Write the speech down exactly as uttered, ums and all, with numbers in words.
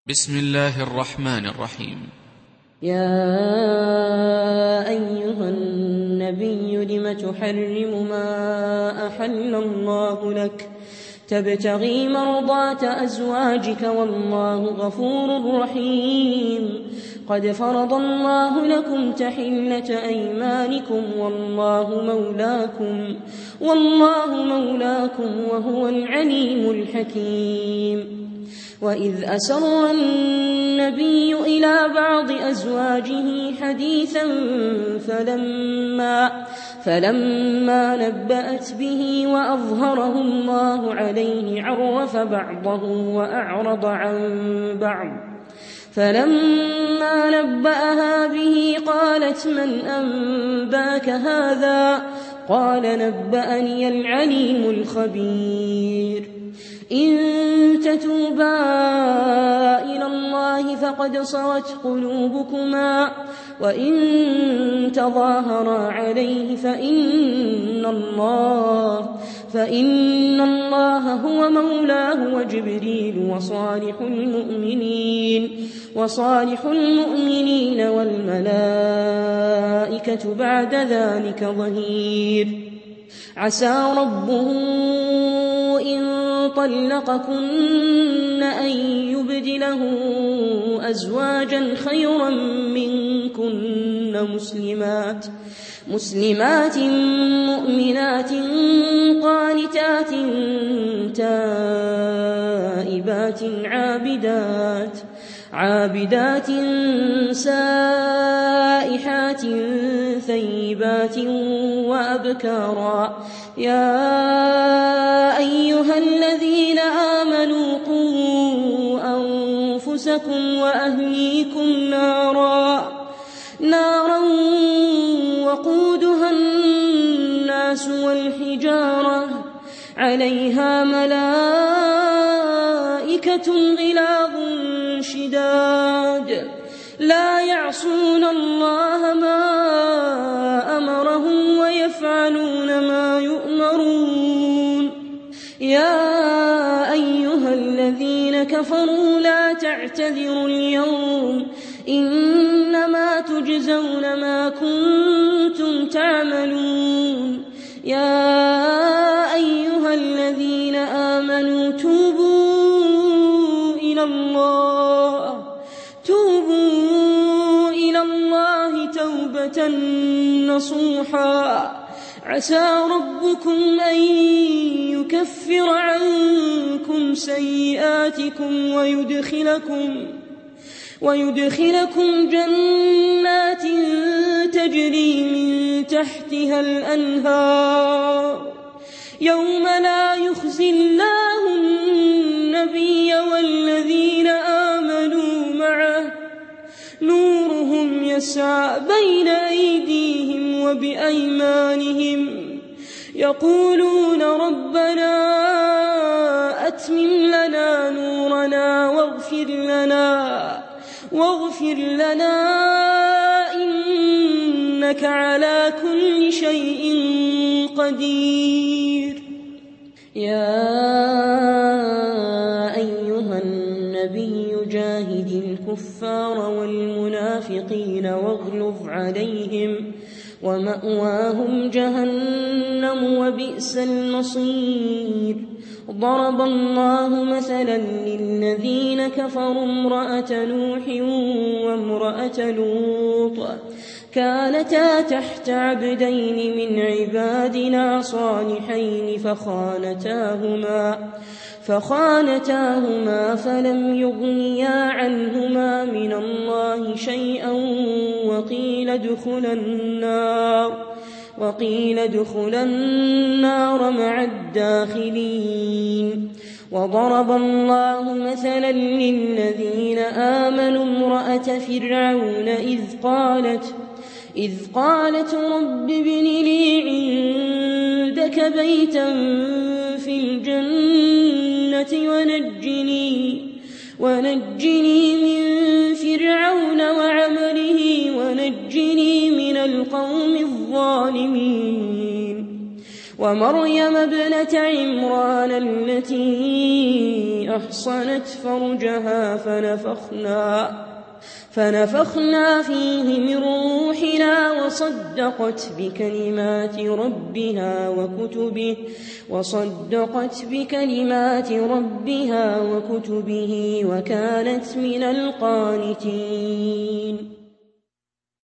بسم الله الرحمن الرحيم. يا أيها النبي لم تحرم ما أحل الله لك تبتغي مرضات أزواجك والله غفور رحيم. قد فرض الله لكم تحلة أيمانكم والله مولاكم والله مولاكم وهو العليم الحكيم. وإذ أسر النبي إلى بعض أزواجه حديثا فلما, فلما نبأت به وأظهره الله عليه عرف بعضه وأعرض عن بعض. فلما نبأها به قالت من أنباك هذا؟ قال نبأني العليم الخبير. إن تتوبا إلى الله فقد صغت قلوبكما وإن تظاهرا عليه فإن الله, فإن الله هو مولاه وجبريل وصالح المؤمنين وصالح المؤمنين والملائكة بعد ذلك ظهير. عسى ربه إن طلقكن أن يبدله أزواجا خيرا منكن مسلمات مسلمات مؤمنات قانتات تائبات عابدات عابدات سائحات ثيبات وأبكارا. يا أيها الذين آمنوا قوا أنفسكم وأهليكم نارا نارا وقودها الناس والحجارة عليها ملائكة غلاظ شداد لا يعصون الله ما أمرهم ويفعلون ما يؤمرون. يا أيها الذين كفروا لا تعتذروا اليوم إنما تجزون ما كنتم تعملون. يا أيها الذين آمنوا توبوا إلى الله توبوا إلى الله توبة نصوحا. عسى ربكم أن يكفر عنكم سيئاتكم ويدخلكم ويدخلكم جنات تجري من تحتها الأنهار يوم لا يخزي الله النبي والذين آمنوا معه نورهم يسعى بين أيديهم وبأيمانهم يقولون ربنا أتمم لنا نورنا واغفر لنا واغفر لنا إنك على كل شيء قدير. يا أيها النبي جاهد الكفار والمنافقين واغلظ عليهم ومأواهم جهنم وبئس المصير. ضرب الله مثلا للذين كفروا امرأة نوح وامرأة لوط كانتا تحت عبدين من عبادنا صالحين فخانتاهما فخانتاهما فلم يغنيا عنهما من الله شيئا وقيل ادخلا النار وقيل ادخلا النار مع الداخلين. وضرب الله مثلا للذين آمنوا امرأة فرعون إذ قالت إذ قالت رب ابن لي عندك بيتا في الجنة ونجني ونجني من فرعون وعمله ونجني من القوم الظالمين. ومريم ابنة عمران التي أحصنت فرجها فنفخنا فنفخنا فيه من روحنا وصدقت بكلمات ربها وكتبه وصدقت بكلمات ربها وكتبه وكانت من القانتين.